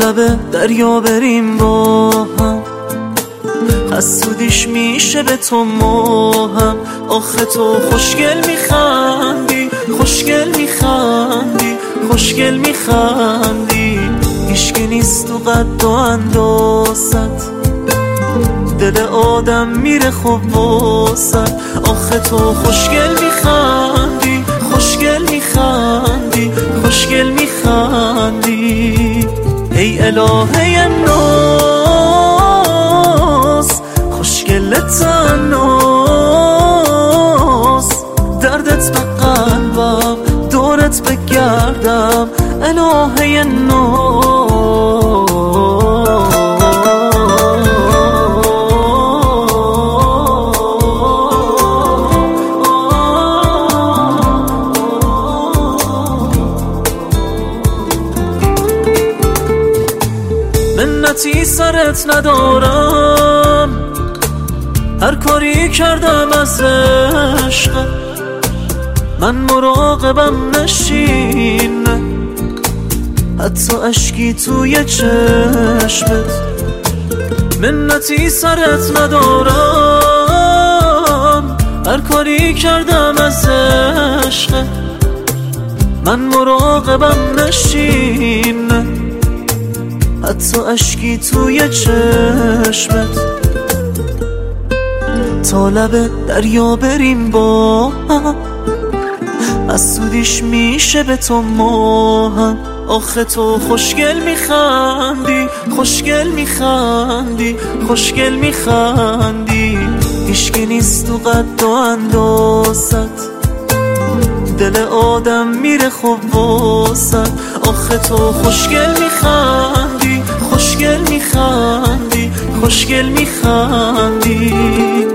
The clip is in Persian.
لب دریا بریم با هم، حسودیش میشه به تو ماهم. آخه تو خوشگل میخندی، خوشگل میخندی، خوشگل میخندی. هیچکی نیست تو قد و اندازت، دل آدم میره خوب واسد. آخه تو خوشگل میخندی، خوشگل میخندی، خوشگل میخندی. ای الهه ناز، خوشگلت ناز، دردت به قلبم، دورت بگردم. الهه ناز، منتی سرت ندارم، هر کاری کردم از عشق من مراقبم نشین. حتی اشکی توی چشمت، منتی سرت ندارم، هر کاری کردم از عشق من مراقبم نشین. حتی اشکی توی چشمت، تا لب دریا بریم با هم، حسودیش میشه به تو ماهم. آخه تو خوشگل میخندی، خوشگل میخندی، خوشگل میخندی. هیچکی نیست تو قد و اندازت، دل آدم میره خوب واسد. آخه تو خوشگل میخندی، خوشگل میخندی، خوشگل میخندی.